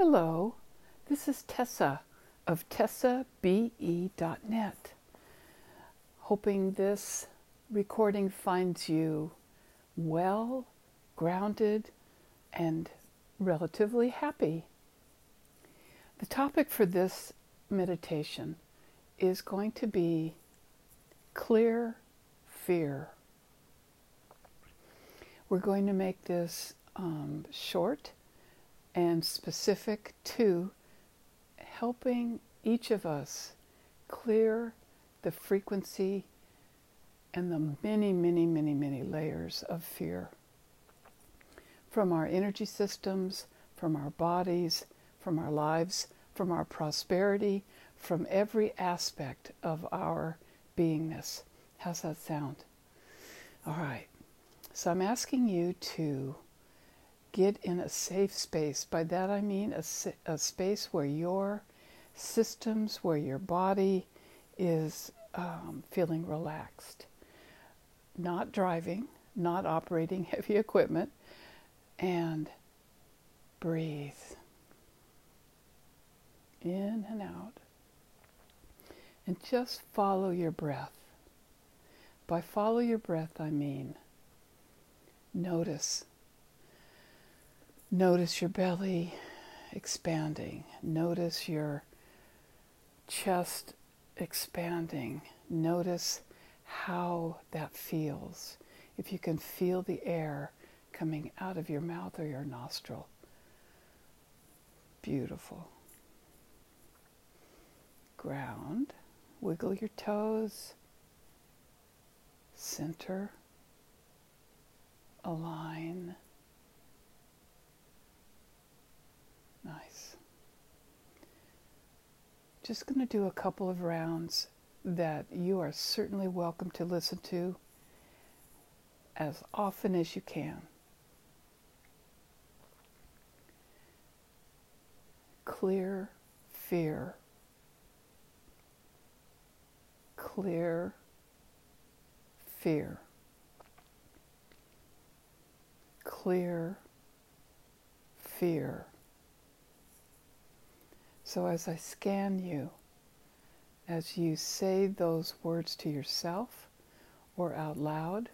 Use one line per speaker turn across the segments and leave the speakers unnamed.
Hello, this is Tessa of TessaBE.net. Hoping this recording finds you well, grounded, and relatively happy. The topic for this meditation is going to be clear fear. We're going to make this short and specific to helping each of us clear the frequency and the many layers of fear from our energy systems, from our bodies, from our lives, from our prosperity, from every aspect of our beingness. How's that sound? All right. So I'm asking you to get in a safe space. By that I mean a space where your systems, where your body is feeling relaxed. Not driving, not operating heavy equipment, and breathe. In and out. And just follow your breath. By follow your breath, I mean notice. Notice your belly expanding. Notice your chest expanding. Notice how that feels. If you can feel the air coming out of your mouth or your nostril. Beautiful. Ground. Wiggle your toes. Center. Align. Nice. Just going to do a couple of rounds that you are certainly welcome to listen to as often as you can. Clear fear. Clear fear. Clear fear. So as I scan you, as you say those words to yourself or out loud,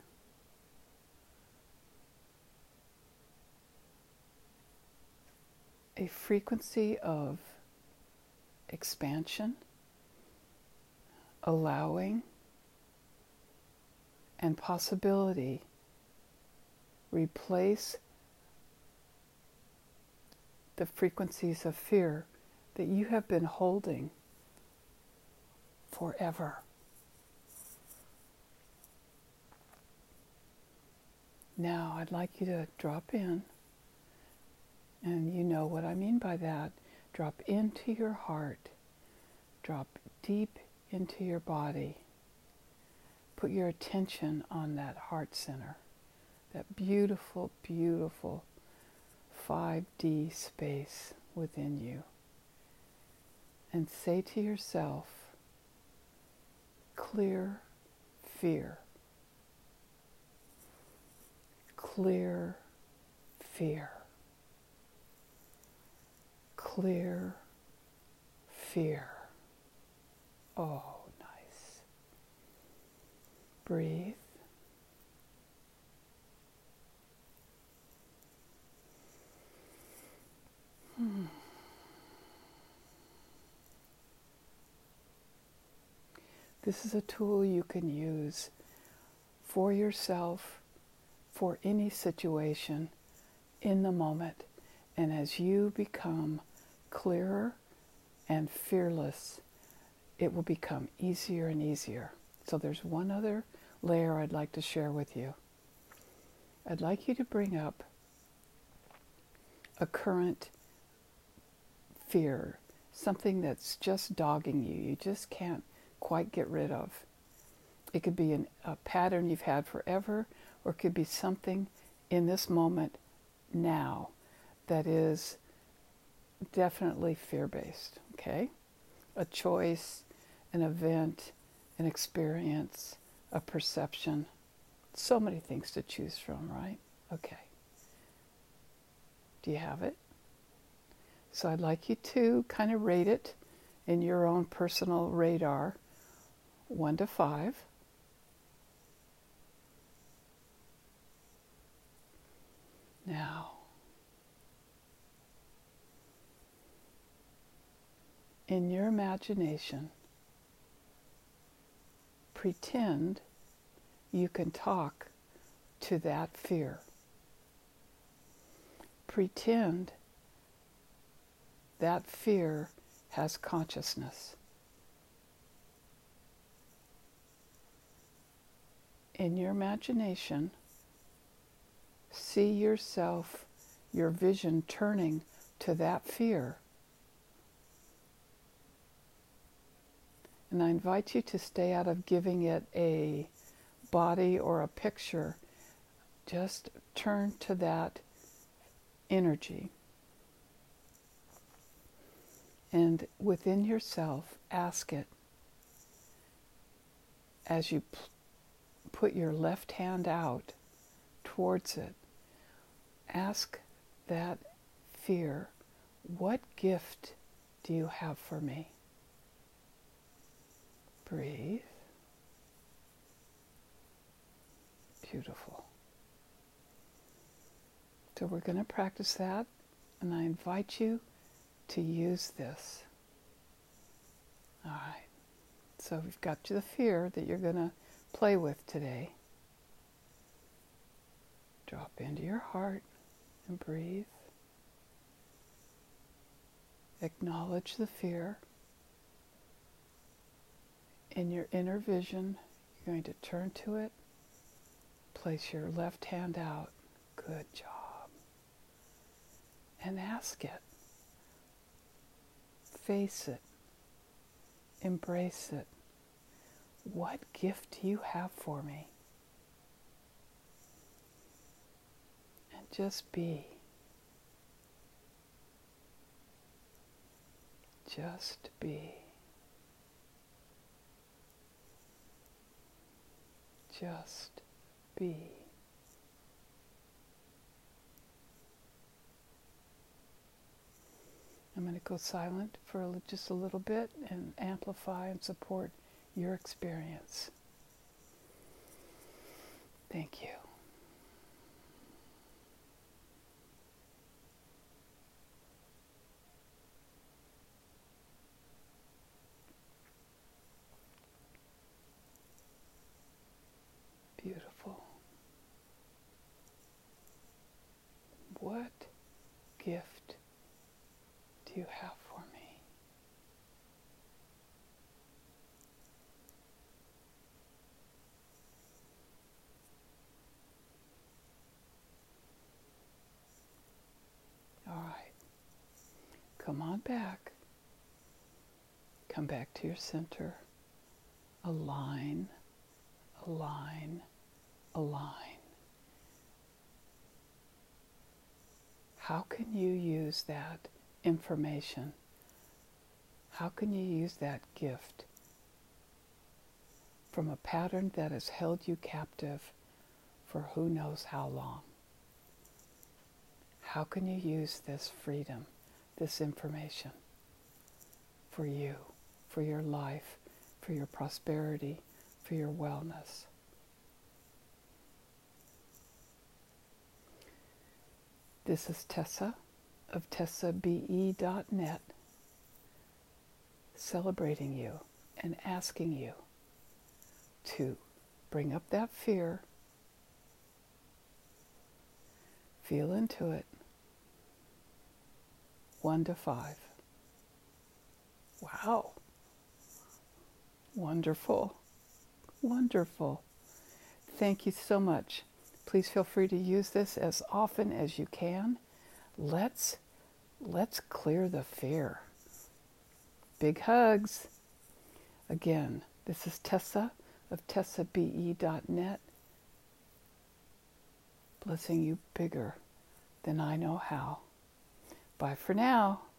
a frequency of expansion, allowing, and possibility replace the frequencies of fear that you have been holding forever. Now I'd like you to drop in, and you know what I mean by that. Drop into your heart. Drop deep into your body. Put your attention on that heart center, that beautiful, beautiful 5D space within you. And say to yourself, clear fear. Clear fear. Clear fear. Oh, nice. Breathe. This is a tool you can use for yourself, for any situation in the moment. And as you become clearer and fearless, it will become easier and easier. So there's one other layer I'd like to share with you. I'd like you to bring up a current fear, something that's just dogging you. You just can't quite get rid of. It could be a pattern you've had forever, or it could be something in this moment now that is definitely fear-based, okay? A choice, an event, an experience, a perception. So many things to choose from, right? Okay. Do you have it? So I'd like you to kind of rate it in your own personal radar, 1 to 5. Now, in your imagination, pretend you can talk to that fear. Pretend that fear has consciousness. In your imagination, see yourself, your vision turning to that fear. And I invite you to stay out of giving it a body or a picture. Just turn to that energy. And within yourself, ask it, as you put your left hand out towards it, ask that fear, what gift do you have for me? Breathe. Beautiful. So we're going to practice that, and I invite you to use this. All right. So we've got you the fear that you're going to play with today. Drop into your heart and breathe. Acknowledge the fear. In your inner vision, you're going to turn to it. Place your left hand out. Good job. And ask it. Face it. Embrace it. What gift do you have for me? And just be. Just be. Just be. I'm going to go silent for just a little bit and amplify and support your experience. Thank you. Beautiful. What gift do you have for me? All right. Come on back. Come back to your center. Align, align, align. How can you use that information? How can you use that gift from a pattern that has held you captive for who knows how long? How can you use this freedom, this information for you, for your life, for your prosperity, for your wellness? This is Tessa of TessaBE.net, celebrating you and asking you to bring up that fear, feel into it, 1 to 5. Wow. Wonderful. Wonderful. Thank you so much. Please feel free to use this as often as you can. Let's clear the fear. Big hugs. Again, this is Tessa of TessaBE.net, blessing you bigger than I know how. Bye for now.